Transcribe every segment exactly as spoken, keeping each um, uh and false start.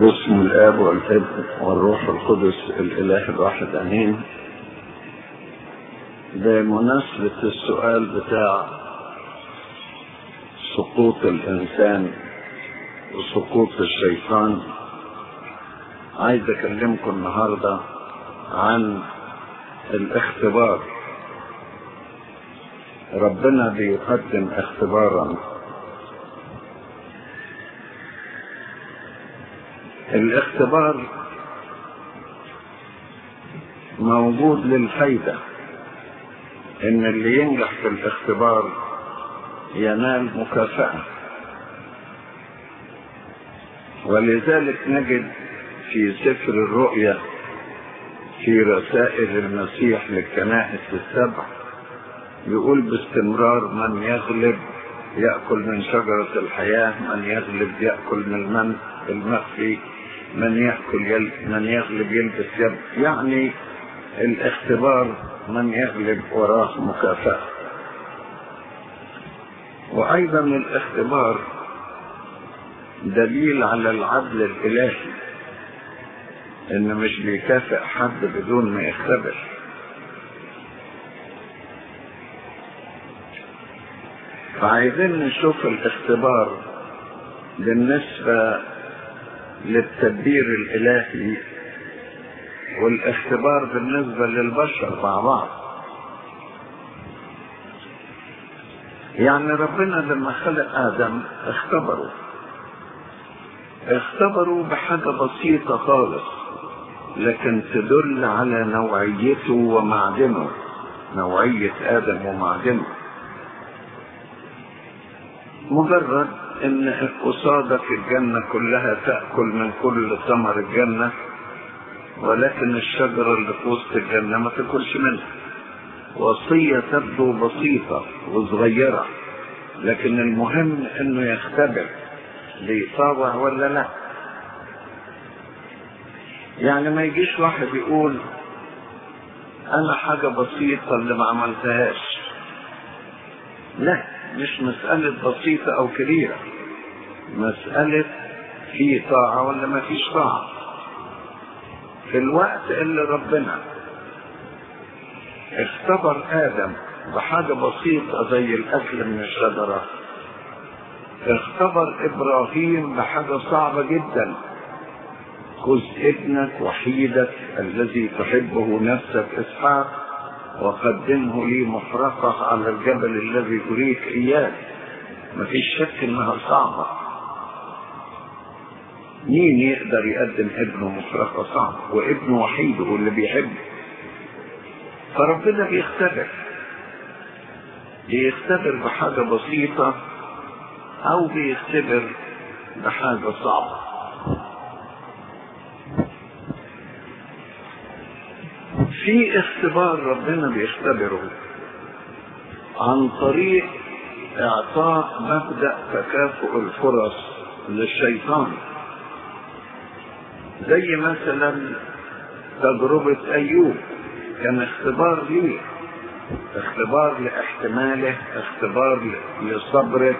باسم الاب والابن والروح القدس الاله الواحد امين. بمناسبة السؤال بتاع سقوط الانسان وسقوط الشيطان، عايز اكلمكم النهارده عن الاختبار. ربنا بيقدم اختبارا. الاختبار موجود للفايدة، ان اللي ينجح في الاختبار ينال مكافأة. ولذلك نجد في سفر الرؤيا في رسائل المسيح للكنائس السبع يقول باستمرار: من يغلب يأكل من شجرة الحياة، من يغلب يأكل من المن المخفي، من يأكل يل... من يغلب يلبس يد. يعني الاختبار من يغلب وراه مكافأة. وأيضا الاختبار دليل على العدل الإلهي، إنه مش بيكافئ حد بدون ما يختبر. فعايزين نشوف الاختبار بالنسبة للتدبير الإلهي والاختبار بالنسبة للبشر مع بعض. يعني ربنا لما خلق آدم اختبروا اختبروا بحاجة بسيطة خالص، لكن تدل على نوعيته ومعدنه، نوعية آدم ومعدنه. مجرد ان قصادك الجنة كلها تأكل من كل ثمر الجنة، ولكن الشجرة اللي في وسط الجنة ما تاكلش منها. وصية تبدو بسيطة وصغيرة، لكن المهم انه يختبر بيطاوع ولا لا. يعني ما يجيش واحد يقول انا حاجة بسيطة اللي ما عملتهاش. لا، مش مسألة بسيطة او كبيرة، مسألة في طاعة ولا ما فيش طاعة. في الوقت اللي ربنا اختبر آدم بحاجة بسيطة زي الأكل من الشجرة، اختبر إبراهيم بحاجة صعبة جدا: خذ ابنك وحيدك الذي تحبه نفسك إسحاق وقدمه لي محرقة على الجبل الذي تريد إياه. مفيش شك إنها صعبة. مين يقدر يقدم ابنه محرقة صعبة وابنه وحيده اللي بيحبه؟ فربنا بيختبر بيختبر بحاجة بسيطة أو بيختبر بحاجة صعبة. في اختبار ربنا بيختبره عن طريق اعطاء مبدأ تكافؤ الفرص للشيطان، زي مثلا تجربة ايوب. كان اختبار ليه، اختبار لاحتماله، اختبار لصبره.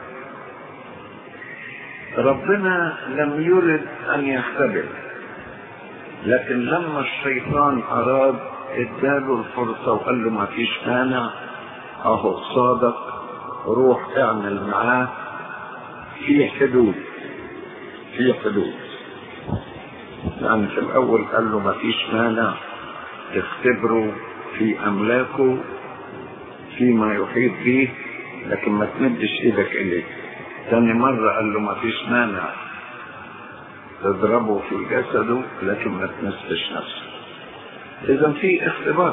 ربنا لم يرد ان يختبر، لكن لما الشيطان اراد اداله الفرصة وقال له ما فيش مانع، اهو صادق، روح اعمل معاه. في حدود في حدود يعني في الاول قال له ما فيش مانع تختبره في املاكه فيما يحيط به، لكن ما تمدش ايدك اليه. ثاني مرة قال له ما فيش مانع تضربه في جسده، لكن ما تمسش نفسه. اذا في اختبار.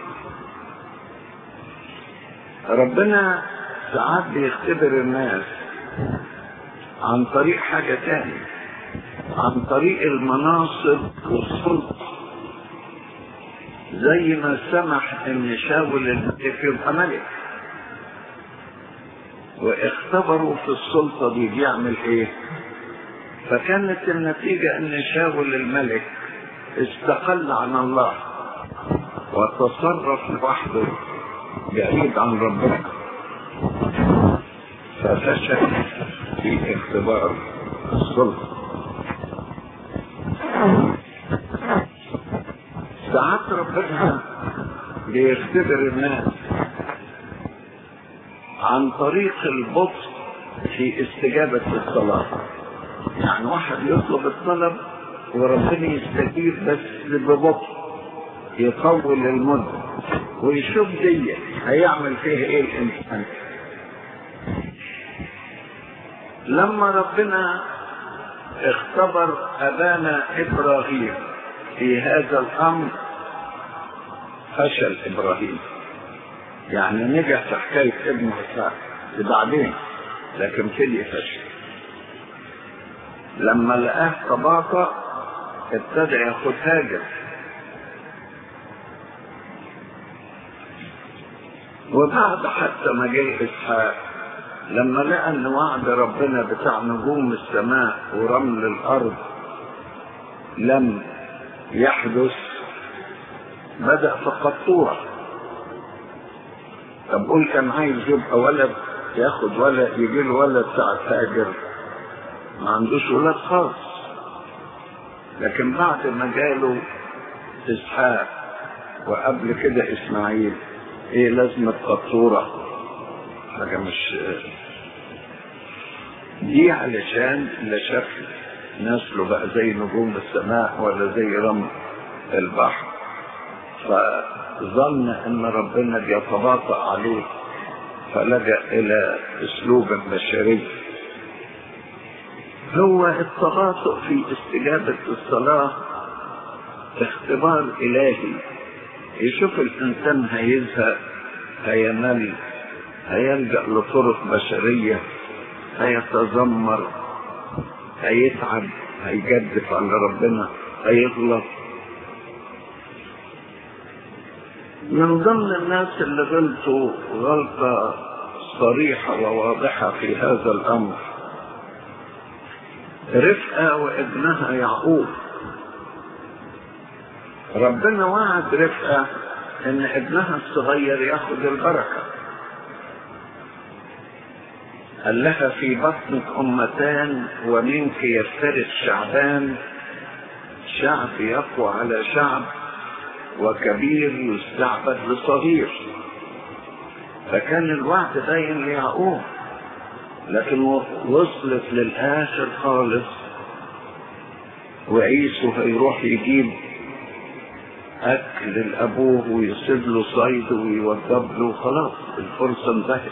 ربنا ساعات بيختبر الناس عن طريق حاجة تانية، عن طريق المناصب والسلطة، زي ما سمح ان شاول الملك يبقى ملك، واختبروا في السلطة دي بيعمل ايه. فكانت النتيجة ان شاول الملك استقل عن الله وتصرف لوحده بعيد عن ربنا، ففشل في اختبار السلطة. ساعات ربنا بيختبر الناس عن طريق البطء في استجابة الصلاة. يعني واحد يطلب الطلب وربنا يستجيب بس ببطء، يطول المدة، ويشوف دي هيعمل فيها ايه الانسان. لما ربنا اختبر ابانا ابراهيم في هذا الامر فشل ابراهيم، يعني نجح في حكايه ابن اسحاق بعدين، لكن فدي فشل. لما لقاه تباطأ ابتدى ياخد هاجر، وبعد حتى ما جاء اسحاق لما لقى ان وعد ربنا بتاع نجوم السماء ورمل الارض لم يحدث، بدأ في قطوع. طب قول كان عايز يبقى ولد، ياخد ولد، يجي له ولد ساعة هاجر، ما عندوش ولاد خالص. لكن بعد ما جاله اسحاق وقبل كده اسماعيل، ايه لازمة قطورة؟ حاجة مش دي، علشان لا شكل نسله بقى زي نجوم السماء ولا زي رمل البحر، فظن ان ربنا بيتباطأ عليه فلجأ الى اسلوب بشري. هو التباطؤ في استجابة الصلاة اختبار الهي، يشوف الانسان هيزهق، هيمل، هيلجأ لطرق بشرية، هيتذمر، هيتعب، هيجدف على ربنا، هيغلط. من ضمن الناس اللي غلطوا غلطة صريحة وواضحة في هذا الأمر رفقة وابنها يعقوب. ربنا وعد رفقة ان ابنها الصغير ياخد البركة، قال لها في بطنك أمتان ومنك يفترس شعبان، شعب يقوى على شعب وكبير يستعبد لصغير. فكان الوعد باين ليعقوب، لكن وصلت للآخر خالص وعيسو هيروح يجيب أكل لأبوه ويسيب له صيد ويوضب له، خلاص الفرصة انتهت،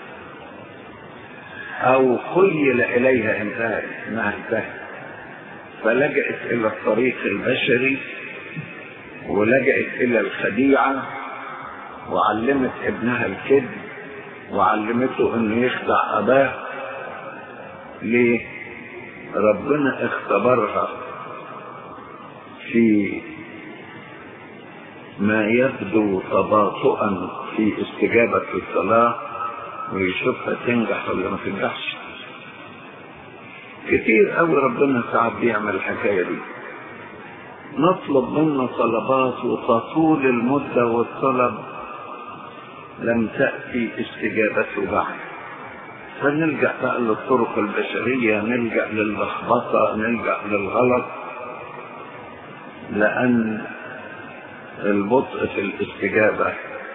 أو خيل إليها انتهت ما انتهت. فلجأت إلى الطريق البشري ولجأت إلى الخديعة، وعلمت ابنها الكذب، وعلمته انه يخدع اباه. ليه؟ ربنا اختبرها في ما يبدو تباطؤا في استجابة الصلاة، ويشوفها تنجح ولا ما تنجحش. كتير قوي ربنا ساعات بيعمل الحكاية دي، نطلب منه طلبات وتطول المدة والطلب لم تأتي استجابته بعد، فنلجأ بقى للطرق البشرية، نلجأ للخبطة، نلجأ للغلط، لأن البطء في الاستجابة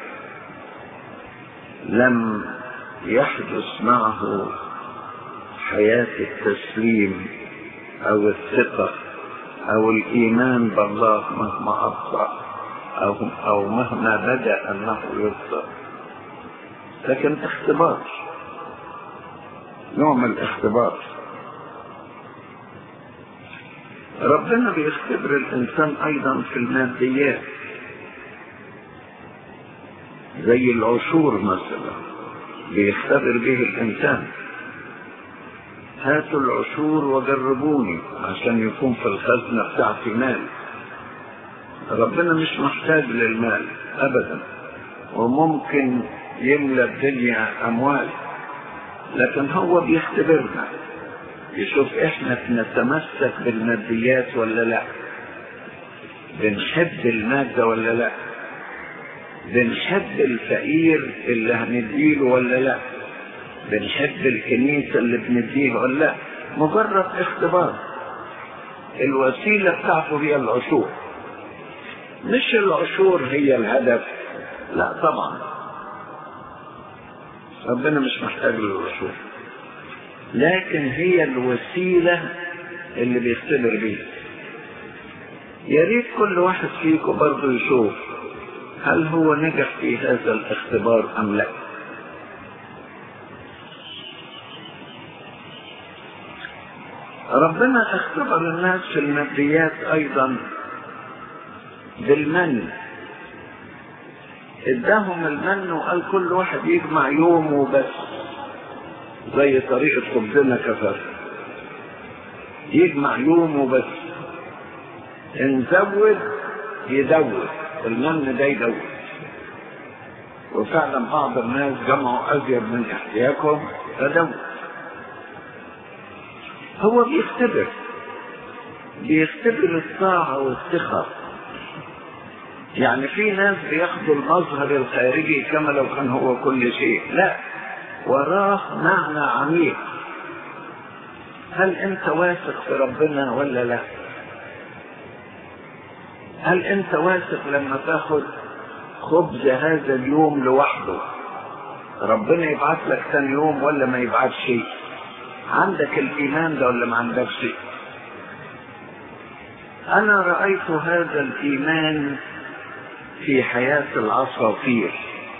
لم يحدث معه حياة التسليم أو الثقة أو الإيمان بالله مهما أبطأ أو, أو مهما بدأ أنه يبطأ. لكن اختبار، نوع من الاختبار. ربنا بيختبر الإنسان أيضا في الماديات، زي العشور مثلا بيختبر به الإنسان. هاتوا العشور وجربوني عشان يكون في الخزنة بتاعتي مال. ربنا مش محتاج للمال أبدا، وممكن يملى الدنيا أموال، لكن هو بيختبرنا يشوف إحنا بنتمسك بالماديات ولا لا، بنحب المادة ولا لا، بنحب الفقير اللي هنديله ولا لا، بنحب الكنيسة اللي بنديه ولا لا. مجرد اختبار، الوسيلة بتاعته هي العشور. مش العشور هي الهدف، لا طبعا، ربنا مش محتاج للعشور، لكن هي الوسيلة اللي بيختبر بيها. يا ريت كل واحد فيكم برضه يشوف هل هو نجح في هذا الاختبار أم لا. ربنا اختبر الناس في الماديات أيضا بالمن، اداهم المن وقال كل واحد يجمع يومه بس، زي طريقة خبزنا كفر، يجمع يومه بس، ان زود يدود، المن ده يدود. وفعلا بعض الناس جمعوا ازيد من احتياجهم فدود. هو بيختبر بيختبر الطاعة والثقة. يعني في ناس بياخدوا المظهر الخارجي كما لو كان هو كل شيء، لا، وراه معنى عميق. هل انت واثق في ربنا ولا لا؟ هل انت واثق لما تاخد خبز هذا اليوم لوحده ربنا يبعث لك ثاني يوم ولا ما يبعث شيء؟ عندك الايمان ده ولا ما عندكش شيء؟ انا رأيت هذا الايمان في حياة العصافير.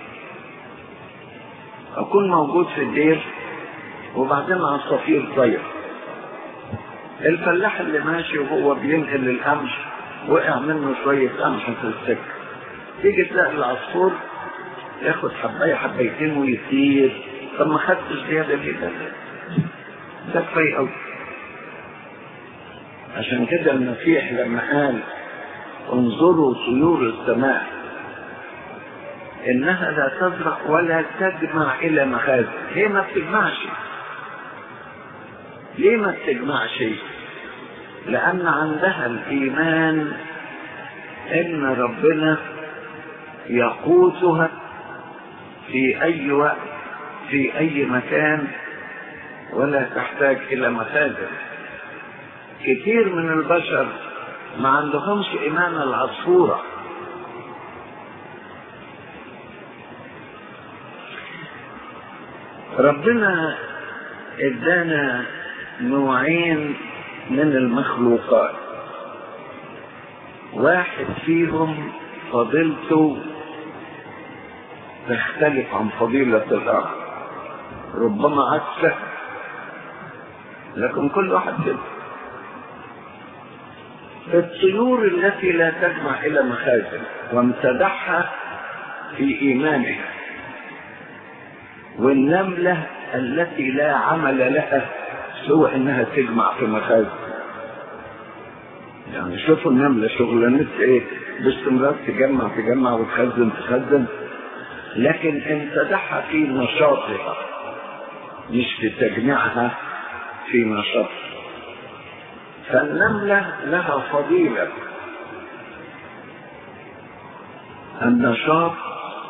اكون موجود في الدير وبعدين عصافير طير، الفلاح اللي ماشي وهو بينقل القمح وقع منه شوية قمح في السكة، تيجي تلاقي العصفور ياخد حباية حبايتين ويطير. طب ما خدتش زيادة كده، ده كفاية قوي. عشان كده المسيح لما قال انظروا طيور السماء انها لا تزرع ولا تجمع الى مخازن، هي ما بتجمعش. ليه ما بتجمعش؟ لان عندها الايمان ان ربنا يقوتها في اي وقت في اي مكان ولا تحتاج الى مخازن. كتير من البشر ما عندهمش ايمان العصفورة. ربنا ادانا نوعين من المخلوقات، واحد فيهم فضيلته تختلف عن فضيلة الآخر، ربما عكسه، لكن كل واحد كده. الطيور التي لا تجمع إلى مخازن وامتدحها في إيمانها، والنملة التي لا عمل لها سوى إنها تجمع في مخازن. يعني شوفوا النملة شغلانتها إيه؟ باستمرار تجمع تجمع وتخزن تخزن، لكن امتدحها في نشاطها مش في تجميعها في نشاطها. فالنملة لها فضيلة النشاط،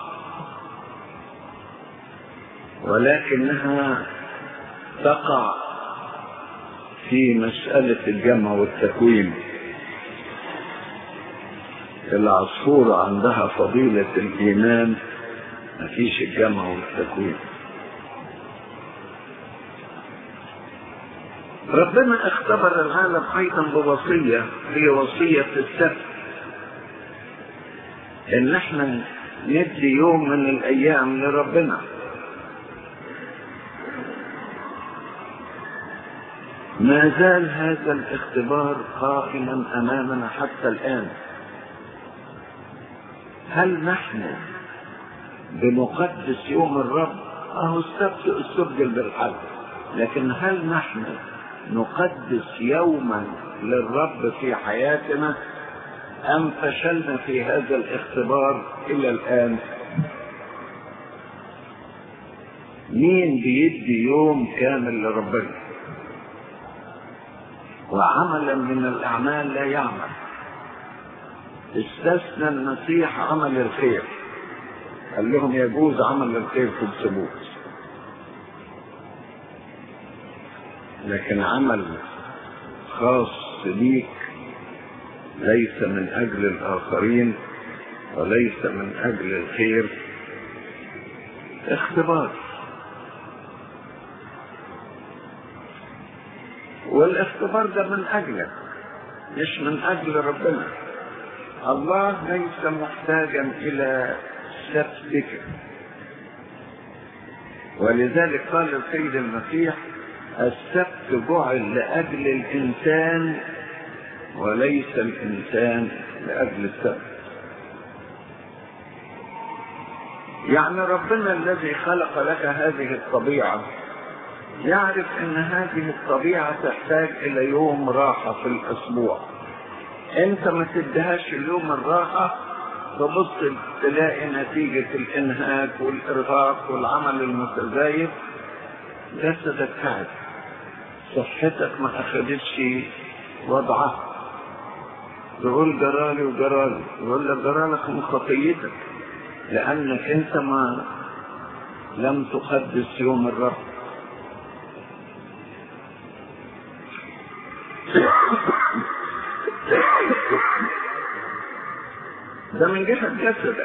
ولكنها تقع في مسألة الجمع والتكوين. العصفورة عندها فضيلة الإيمان، مفيش الجمع والتكوين. ربنا اختبر العالم ايضا بوصية، هي وصية السبت، ان احنا ندي يوم من الايام لربنا. ما زال هذا الاختبار قائما امامنا حتى الان. هل نحن بنقدس يوم الرب؟ اهو السبت السبت بالحج، لكن هل نحن نقدس يوما للرب في حياتنا ام فشلنا في هذا الاختبار الى الان؟ مين بيدي يوم كامل لربنا وعملا من الاعمال لا يعمل؟ استثنى المسيح عمل الخير، قال لهم يجوز عمل الخير في السبوت، لكن عمل خاص بيك ليس من أجل الآخرين وليس من أجل الخير، اختبار. والاختبار ده من أجلك مش من أجل ربنا. الله ليس محتاجا إلى سبتك، ولذلك قال السيد المسيح: السبت جعل لأجل الإنسان وليس الإنسان لأجل السبت. يعني ربنا الذي خلق لك هذه الطبيعة يعرف ان هذه الطبيعة تحتاج الى يوم راحة في الاسبوع. انت ما تدهاش اليوم الراحة تبص تلاقي نتيجة الانهاك والارهاق والعمل المتزايد جسدك تعب، صحتك ما اخدتش وضعها، تقول جرالي وجرالي، يقول لك جرالك من خطيتك لانك انت ما لم تقدس يوم الراحة. ده من جهة جسدك.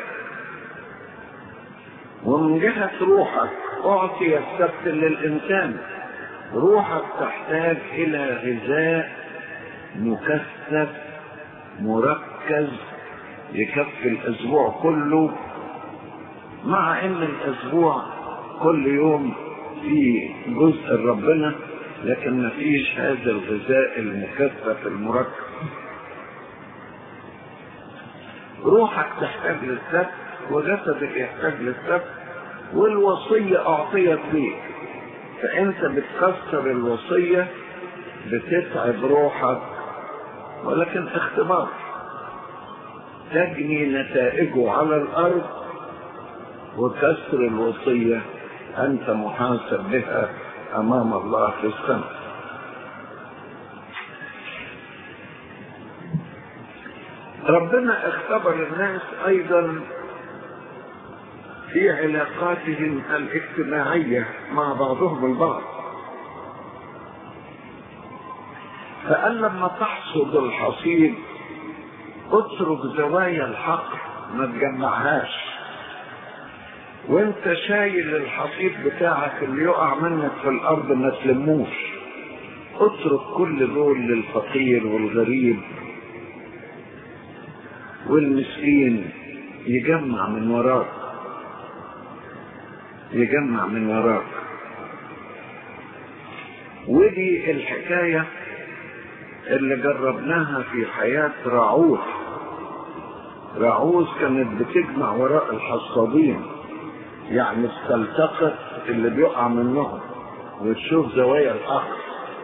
ومن جهة روحك أعطي السبت للإنسان. روحك تحتاج إلى غذاء مكثف مركز يكفي الأسبوع كله، مع إن الأسبوع كل يوم فيه جزء ربنا، لكن ما فيش هذا الغذاء المكثف المركز. روحك تحتاج للسبت وجسدك يحتاج للسبت، والوصية أعطيت ليك، فأنت بتكسر الوصية بتتعب روحك، ولكن اختبار تجني نتائجه على الأرض، وكسر الوصية أنت محاسب بها أمام الله في السماء. ربنا اختبر الناس أيضا في علاقاتهم الاجتماعية مع بعضهم البعض، فقال لما تحصد الحصيد اترك زوايا الحقل ما تجمعهاش، وانت شايل الحصيد بتاعك اللي يقع منك في الارض ما تلموش، اترك كل دول للفقير والغريب والمسكين يجمع من وراك، يجمع من وراك. ودي الحكاية اللي جربناها في حياة راعوث. راعوث كانت بتجمع وراء الحصادين، يعني تلتقط اللي بيقع منهم وتشوف زوايا الحقل.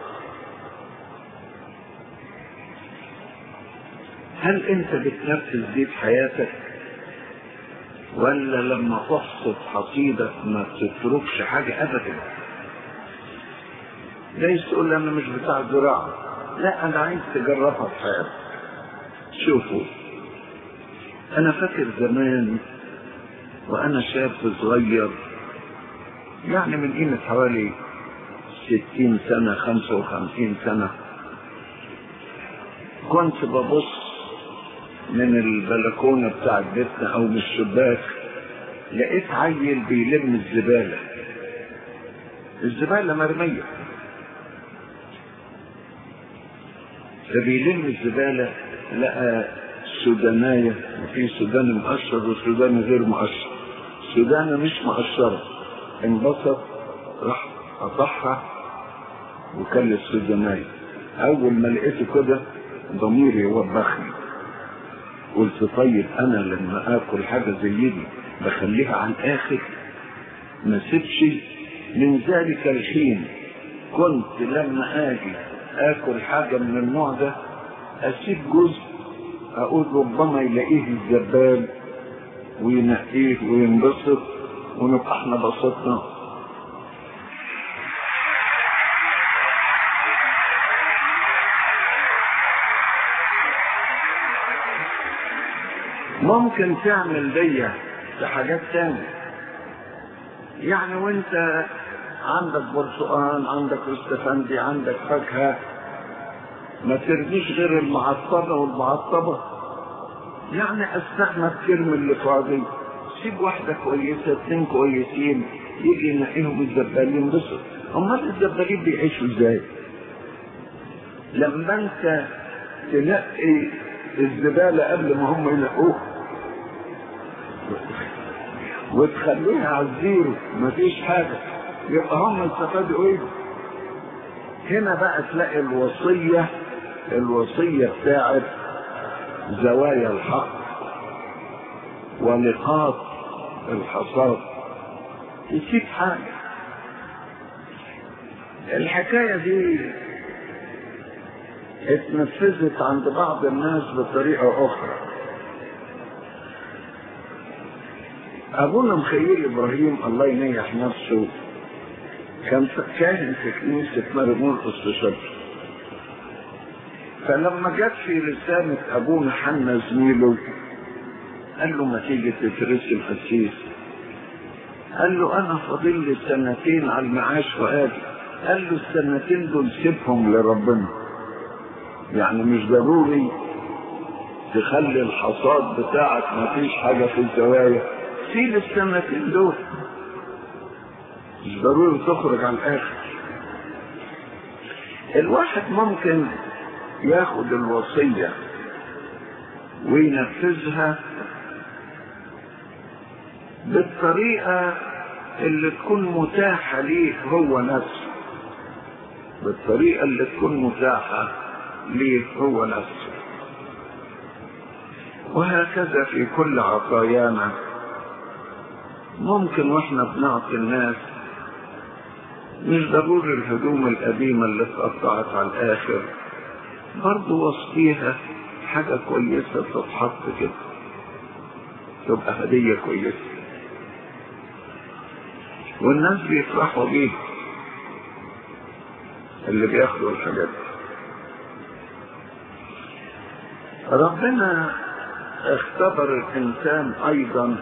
هل انت بتنفذ دي في حياتك، ولا لما تحصد حصيدك ما تتركش حاجة ابدا؟ ليش تقول انا مش بتاع زراعة؟ لا، انا عايز تجربها في حياتك. شوفوا، انا فاكر زمان وانا شاب صغير، يعني من قيمة حوالي ستين سنة خمسة وخمسين سنة، كنت ببص من البلكونة بتاعت بيتنا او من الشباك، لقيت عيل بيلم الزبالة، الزبالة مرمية، فبيلم الزبالة لقى سودانية، وفي سوداني مقشر وسوداني غير مقشر. سوداني مش مقشرة انبسط راح قطعها وكل السودانية. اول ما لقيته كده ضميري وبخني، قلت طيب انا لما اكل حاجة زي دي بخليها على الاخر، ما سيبش. من ذلك الحين كنت لما اجي اكل حاجة من النوع ده اسيب جزء، اقول ربما يلاقيه الزبال وينقيه وينبسط ونبقى احنا بسطنا. ممكن تعمل دي في حاجات تانية، يعني وانت عندك برتقال، عندك استفندي، عندك فاكهة، ما ترميش غير المعطبة والمعطبة، يعني استغنى بكرم اللي فاضي، سيب واحدة كويسة اتنين كويسين يجي ينقيهم الزبالين بس. امال الزبالين بيعيشوا ازاي؟ لما انت تنقي الزبالة قبل ما هم ينقوه وتخليها على الزيرو مفيش حاجة، يبقى هم استفادوا ايه؟ هنا بقى تلاقي الوصية الوصية بتاعت زوايا الحق ونقاط الحصاد يسيب حاجة. الحكاية دي اتنفذت عند بعض الناس بطريقة أخرى. أبونا مخيل إبراهيم الله ينيح نفسه كان كاهن في كنيسة مرمور الصشب، فلما جت في رسالة أبونا حنا زميله قال له ما تيجي تترسم قسيس، قال له أنا فاضل لي سنتين على المعاش وآجي، قال له السنتين دول سيبهم لربنا، يعني مش ضروري تخلي الحصاد بتاعك ما فيش حاجة في الزوايا، سيب السنتين دول، مش ضروري تخرج على الآخر. الواحد ممكن ياخد الوصية وينفذها بالطريقة اللي تكون متاحة ليه هو نفسه، بالطريقة اللي تكون متاحة ليه هو نفسه. وهكذا في كل عطايانا ممكن واحنا بنعطي الناس مش ضروري الهدوم القديمة اللي اتقطعت على الآخر، برضو وصفيها حاجة كويسة تتحط كده تبقى هدية كويسة والناس بيفرحوا بيها اللي بياخدوا الحاجات. ربنا اختبر الإنسان أيضا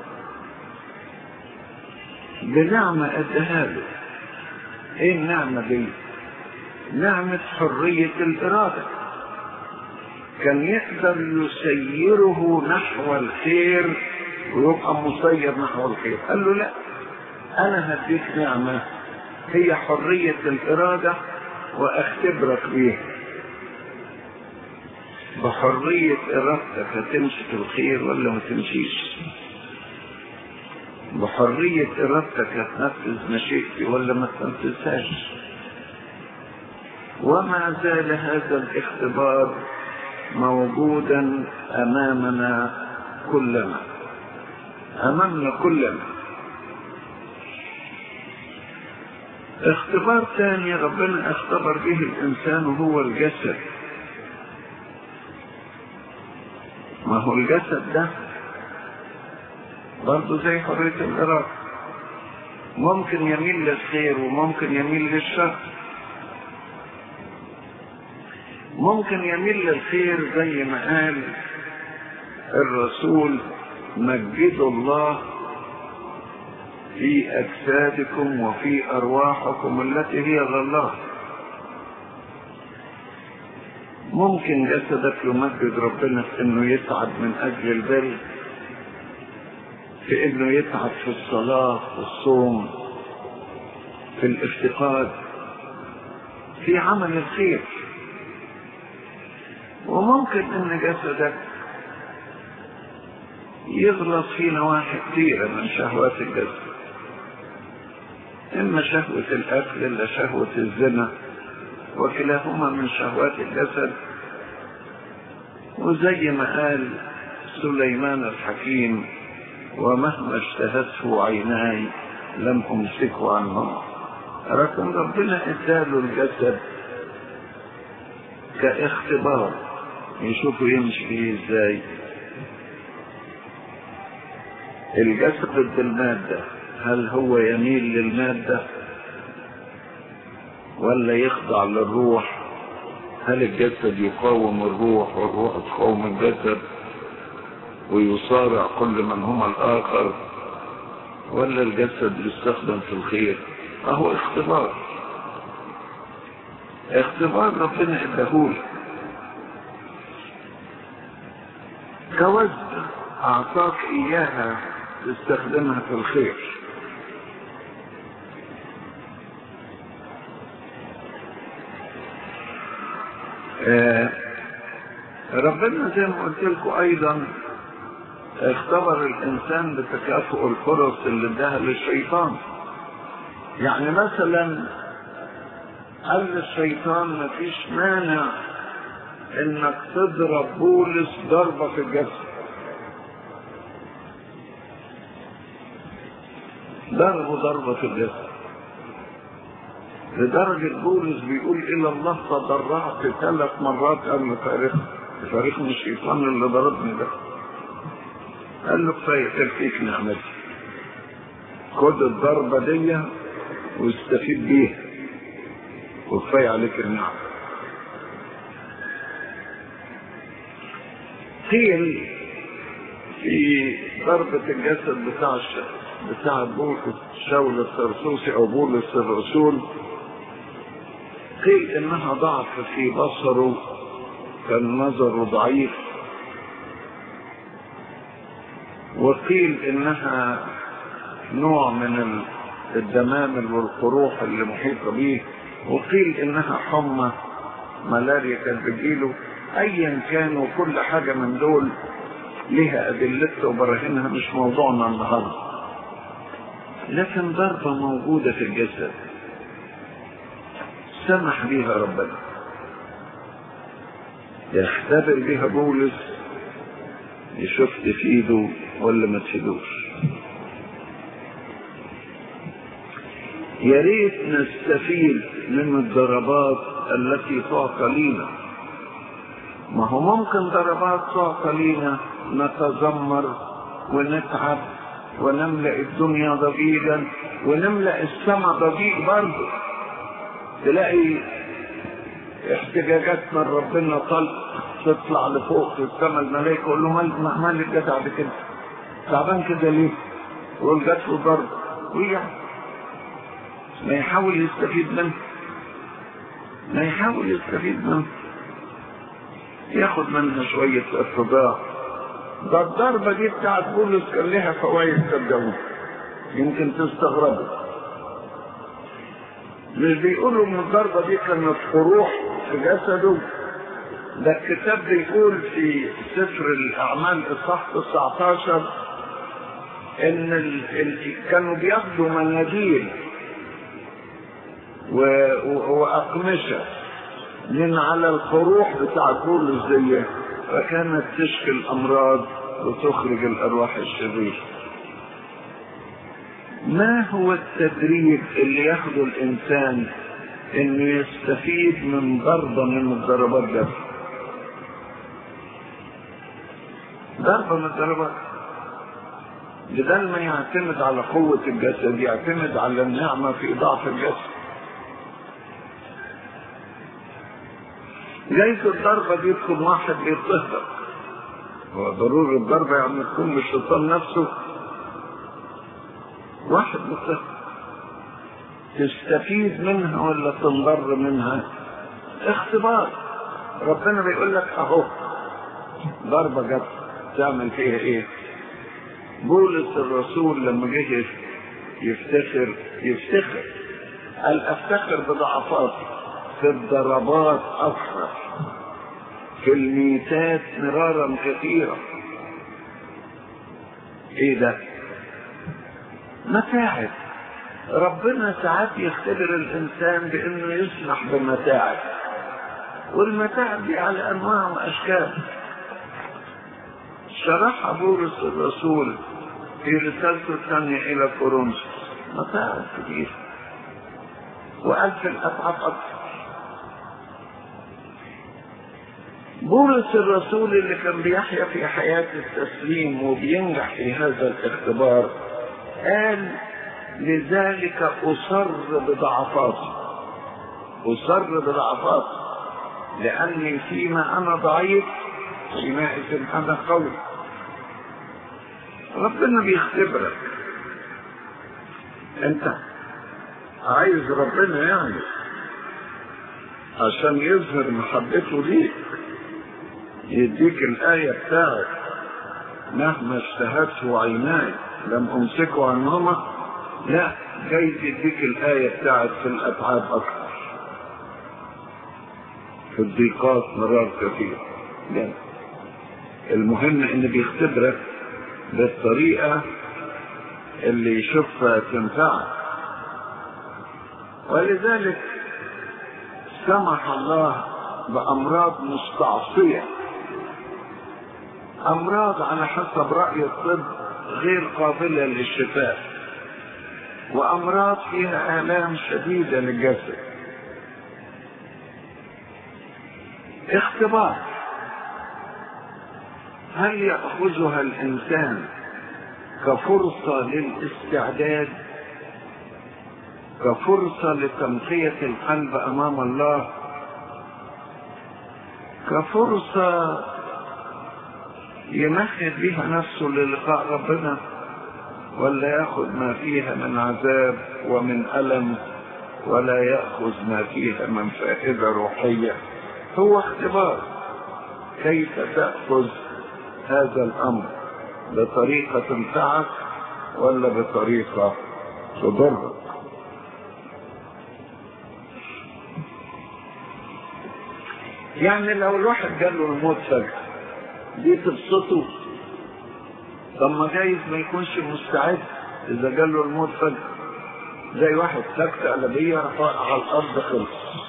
بنعمة ادها له. ايه النعمة دي؟ نعمة حرية الإرادة. كان يقدر يسيره نحو الخير ويبقى مسير نحو الخير، قال له لا، أنا هديك نعمة هي حرية الإرادة وأختبرك بيها. بحرية إرادتك هتمشي في الخير ولا ما تمشيش، بحرية إرادتك هتنفذ مشيئتي ولا ما تنفذهاش. وما زال هذا الاختبار موجودا أمامنا كلنا، أمامنا كلنا. اختبار ثاني ربنا اختبر به الإنسان وهو الجسد. ما هو الجسد ده برضه زي حرية الإرادة، ممكن يميل للخير وممكن يميل للشر. ممكن يميل للخير زي ما قال الرسول مجدوا الله في أجسادكم وفي أرواحكم التي هي لله. ممكن جسدك يمجد ربنا في انه يتعب من اجل البر، في انه يتعب في الصلاة في الصوم في الافتقاد في عمل الخير. وممكن ان جسدك يغلط في نواحي كثيرة من شهوات الجسد، اما شهوة الاكل الا شهوة الزنا، وكلاهما من شهوات الجسد. وزي ما قال سليمان الحكيم ومهما اشتهته عيناي لم امسكه عنه. لكن ربنا اداله الجسد كاختبار يشوفه يمشي فيه ازاي. الجسد ضد المادة، هل هو يميل للمادة ولا يخضع للروح؟ هل الجسد يقاوم الروح والروح تقاوم الجسد ويصارع كل من هما الآخر، ولا الجسد يستخدم في الخير؟ فهو اختبار. اختبار ربنا اداهولك، كوزن اعطاك اياها تستخدمها في الخير. آه ربنا زي ما قلت لكم ايضا اختبر الانسان بتكافؤ الفرص اللي اداها للشيطان. يعني مثلا قال للشيطان مفيش مانع انك تضرب بولس ضربة في الجسد، ضربه ضربة في الجسد، لدرجة بولس بيقول الى الله تضرعت ثلاث مرات قبل فارقه فارقني الشيطان اللي ضربني ده. قال له كفاية تلفيك نعمتي، خد الضربة دي واستفيد بيها وكفاية عليك النعمة. قيل في ضربة الجسد بتاع بتاع بولس شاول الطرسوسي او بولس الرسول، قيل انها ضعف في بصره، كان نظره ضعيف، وقيل انها نوع من الدمامل والقروح اللي محيطه به، وقيل انها حمى ملاريا كانت بتجيله. ايا كان وكل حاجه من دول لها ادلتها وبراهينها، مش موضوعنا النهارده، لكن ضربه موجوده في الجسد سمح بها ربنا يختبر بها بولس، يشوف تفيده ولا ما تفيدوش. يا ريت نستفيد من الضربات التي تعطى لينا. ما هو ممكن ضربات تعطى لينا نتذمر ونتعب ونملأ الدنيا ضجيجا ونملأ السماء ضجيج برضه، تلاقي احتجاجات من ربنا طلق تطلع لفوق في السماء، الملائكه يقول له مال مال الجدع ده كده تعبان كده ليه؟ يقول جات له ضرب، ويعني ما يحاول يستفيد منه، ما يحاول يستفيد منه ياخد منها شويه اتضاع. ده الضربه دي بتاعت بولس كان لها فوائد صدقوني يمكن تستغربوا. مش بيقولوا ان الضربه دي كانت قروح في جسده، ده الكتاب بيقول في سفر الاعمال اصحاح تسعة عشر ان ال... ال... كانوا بياخدوا مناديل و... و... واقمشه من على القروح بتاع بولس دي، فكانت تشفي الامراض وتخرج الارواح الشريره. ما هو التدريب اللي ياخده الانسان انه يستفيد من ضربه من الضربات ده؟ ضربه من الضربات بدل ما يعتمد على قوه الجسد يعتمد على النعمه في ضعف الجسد. جايز الضربه دي تكون واحد بيضطهدك، هو ضروري الضربه يعني تكون من الشيطان نفسه، واحد بيضطهدك تستفيد منها ولا تنضر منها؟ اختبار. ربنا بيقول لك اهو ضربه جت تعمل فيها ايه؟ بولس الرسول لما جه يفتخر يفتخر قال افتخر بضعفاتي، في الضربات افرح، في الميتات مرارا كثيرا. ايه ده؟ متاعب. ربنا ساعات يختبر الانسان بانه يسمح بمتاعب، والمتاعب دي على انواع واشكال. شرح بولس الرسول في رسالته الثانيه الى كورنثوس متاعب كبيره، وقال في الاتعاب اكثر. بولس الرسول اللي كان بيحيا في حياه التسليم وبينجح في هذا الاختبار قال لذلك أصر بضعفاتي، أصر بضعفاتي لأني فيما أنا ضعيف حينئذ أنا قوي. ربنا بيختبرك، أنت عايز ربنا يعني عشان يظهر محبته ليك يديك الآية بتاعت مهما اشتهته عيناي لم أمسكه عنهما. لا، جاي يديك الآية بتاعت في الأتعاب أكثر، في الضيقات مرار كثير. لا، المهم إن بيختبرك بالطريقة اللي يشوفها تنفعك. ولذلك سمح الله بأمراض مستعصية، أمراض على حسب رأي الطب غير قابلة للشفاء، وأمراض فيها آلام شديدة للجسد. اختبار، هل يأخذها الإنسان كفرصة للاستعداد، كفرصة لتنقية القلب أمام الله، كفرصة يمهد بها نفسه للقاء ربنا، ولا يأخذ ما فيها من عذاب ومن ألم ولا يأخذ ما فيها من فائدة روحية؟ هو اختبار. كيف تأخذ هذا الأمر؟ بطريقة تنفعك ولا بطريقة تضرك؟ يعني لو الواحد جاله الموت فجأة دي تبسطه؟ طب ما جايز ما يكونش مستعد إذا جاله الموت فجأة، زي واحد سكتة قلبية رفع على الأرض خلص.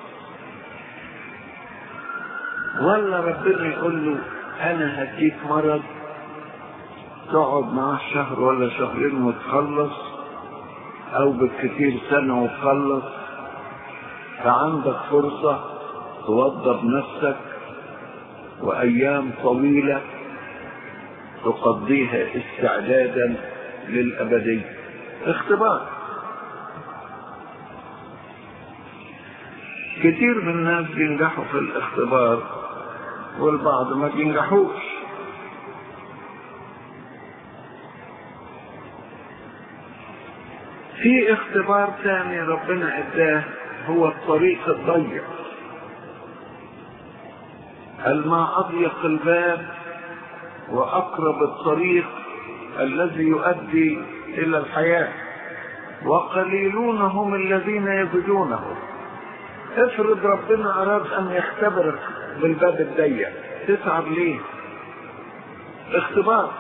ولا ربنا يقول له أنا هديك مرض تقعد معاه شهر ولا شهرين وتخلص، أو بالكثير سنة وتخلص، فعندك فرصة توضب نفسك وأيام طويلة تقضيها استعدادا للأبدية. اختبار. كثير من الناس بينجحوا في الاختبار والبعض ما بينجحوش. في اختبار ثاني ربنا اداه، هو الطريق الضيق. الما أضيق الباب وأقرب الطريق الذي يؤدي إلى الحياة، وقليلون هم الذين يجدونه. افرض ربنا أراد أن يختبرك بالباب الضيق، تتعب ليه؟ اختبار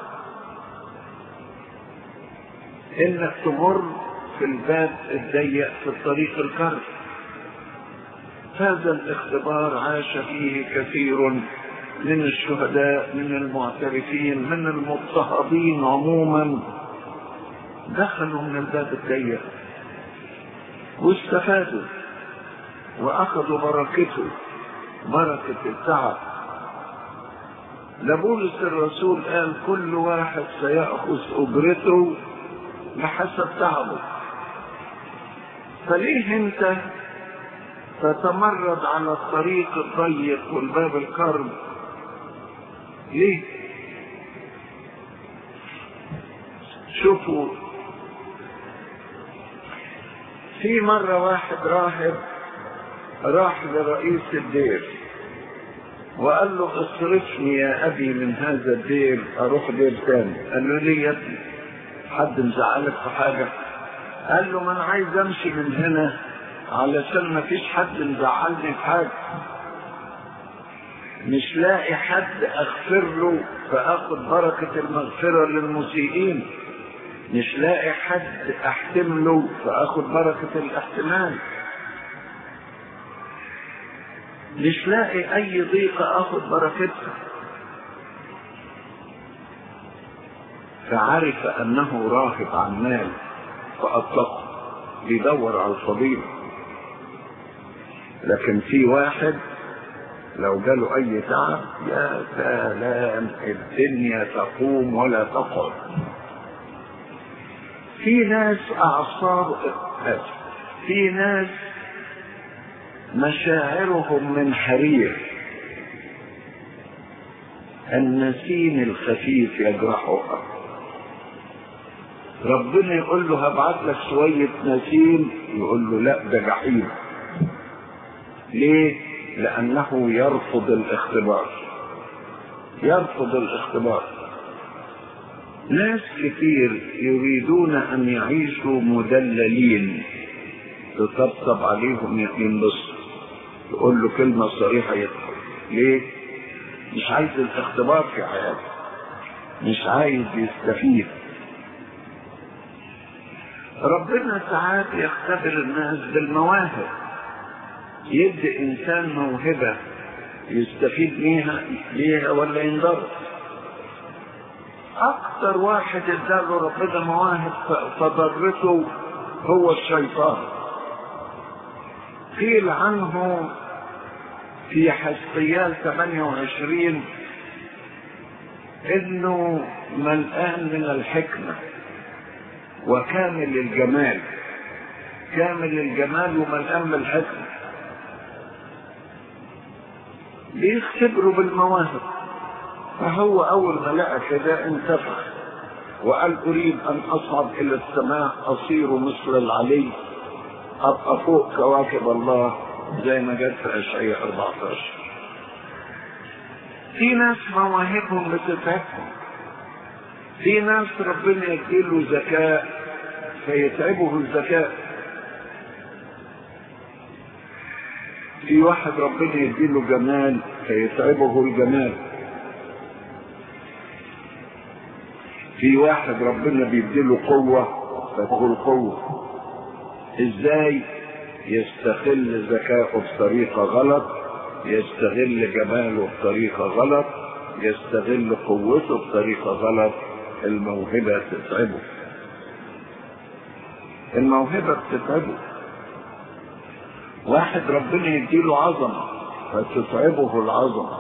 إنك تمر في الباب الضيق في الطريق الكرب. هذا الاختبار عاش فيه كثير من الشهداء، من المعترفين، من المضطهدين عموما، دخلوا من الباب الضيق واستفادوا واخذوا بركته، بركة التعب. لبولس الرسول قال كل واحد سيأخذ أجرته بحسب تعبه. فليه انت تتمرد على الطريق الضيق والباب الكرب؟ ليه؟ شوفوا، في مرة واحد راهب راح لرئيس الدير وقال له اصرفني يا أبي من هذا الدير أروح دير ثاني. قال له ليه يا ابني؟ حد مزعلك في حاجة؟ قال له ما أنا عايز أمشي من هنا علشان ما فيش حد مزعلني في حاجة، مش لاقي حد أغفر له فأخذ بركة المغفرة للمسيئين، مش لاقي حد أحتمله فأخذ بركة الاحتمال، مش لاقي أي ضيقة أخذ بركتها. فعرف أنه راهب عن مال فأطلقه، بيدور على الفضيلة. لكن في واحد لو جاله أي تعب يا سلام الدنيا تقوم ولا تقعد. في ناس أعصاب، في ناس مشاعرهم من حرير، النسيم الخفيف يجرحها. ربنا يقول له هبعت لك شوية نسيم، يقول له لا ده جحيم. ليه؟ لأنه يرفض الاختبار. يرفض الاختبار. ناس كتير يريدون أن يعيشوا مدللين، تطبطب عليهم ينبسطوا، تقول له كلمة صريحة يدخل. ليه؟ مش عايز الاختبار في حياته، مش عايز يستفيد. ربنا ساعات يختبر الناس بالمواهب، يدي انسان موهبة يستفيد بيها بيها ولا ينضر. اكتر واحد اداله ربنا مواهب فضرته هو الشيطان. قيل عنه في حزقيال ثمانية وعشرين انه ملآن من الحكمة وكامل الجمال، كامل الجمال وملآن من الحكمة. بيختبروا بالمواهب، فهو اول ما لقى كده انتفخ وقال اريد ان اصعد الى السماء، اصير مثل العلي، ابقى فوق كواكب الله، زي ما جت في اشعياء أربعة عشر. في ناس مواهبهم بتتعبهم، في ناس ربنا يديله ذكاء فيتعبه الذكاء، في واحد ربنا يديله جمال فيتعبه الجمال، في واحد ربنا بيديله قوة فتقول القوة. ازاي؟ يستغل ذكاءه بطريقة غلط، يستغل جماله بطريقة غلط، يستغل قوته بطريقة غلط. الموهبة تتعبه، الموهبة بتتعبه. واحد ربنا يديله عظمة فتتعبه العظمة،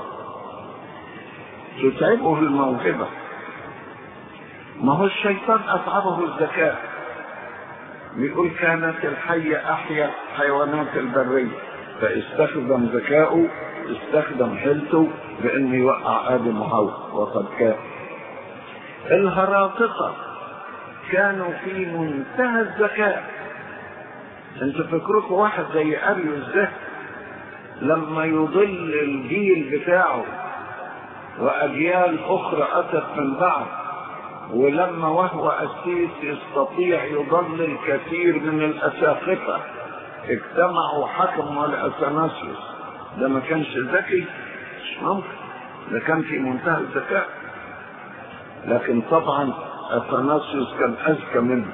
تتعبه الموهبة. ما هو الشيطان أتعبه الذكاء، بيقول كانت الحية أحيا حيوانات البرية، فاستخدم ذكاؤه، استخدم حيلته بأنه يوقع آدم وحواء وقد كان. الهراطقة كانوا في منتهى الذكاء. انتوا فكركم واحد زي أريوس ده لما يضل الجيل بتاعه وأجيال أخرى أتت من بعد، ولما وهو أسيس يستطيع يضلل كثير من الأساقفة، اجتمعوا حكموا على أثناسيوس. ده ما كانش ذكي؟ مش ممكن، ده كان في منتهى الذكاء. لكن طبعا أثناسيوس كان أذكى منه.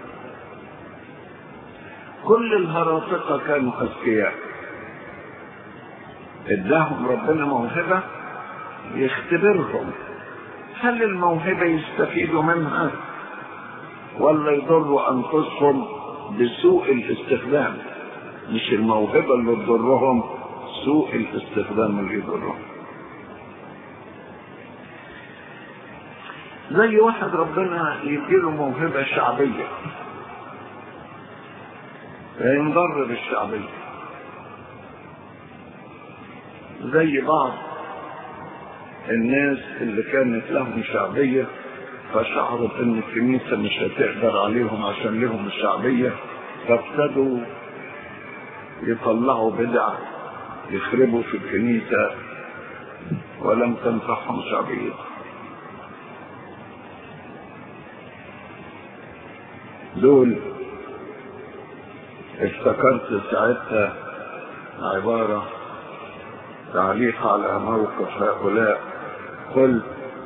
كل الهراطقة كانوا أذكياء، اداهم ربنا موهبة يختبرهم، هل الموهبة يستفيدوا منها ولا يضروا أنفسهم بسوء الاستخدام؟ مش الموهبة اللي تضرهم، سوء الاستخدام اللي يضرهم. زي واحد ربنا يديله موهبة شعبية فينضر بالشعبية، زي بعض الناس اللي كانت لهم شعبية فشعروا ان الكنيسة مش هتقدر عليهم عشان لهم الشعبية، فابتدوا يطلعوا بدع يخربوا في الكنيسة ولم تنفعهم شعبية. دول افتكرت ساعتها عبارة تعليق على موقف هؤلاء، قل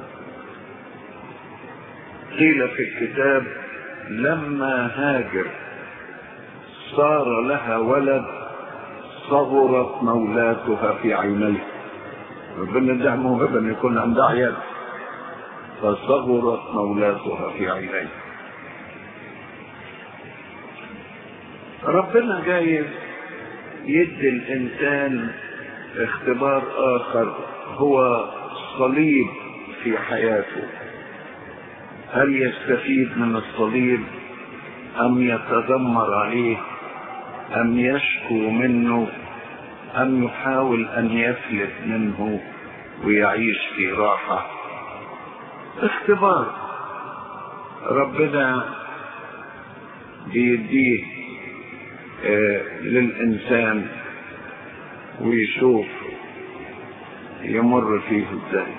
قيل في الكتاب لما هاجر صار لها ولد صغرت مولاتها في عينيه. ربنا اداها موهبة ان يكون عندها عيال، فصغرت مولاتها في عينيه. ربنا جايز يدي الانسان اختبار اخر هو صليب في حياته، هل يستفيد من الصليب ام يتذمر عليه ام يشكو منه ام يحاول ان يفلت منه ويعيش في راحة. اختبار ربنا بيديه آه للإنسان ويشوف يمر فيه ازاي.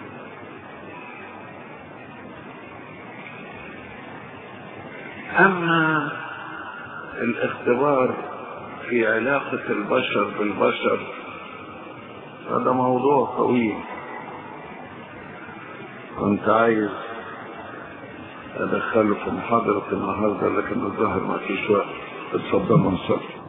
اما الاختبار في علاقة البشر بالبشر هذا موضوع طويل، كنت عايز ادخله في محاضرة النهاردة لكن الظاهر ما فيش وقت. اتفضلوا نصلي.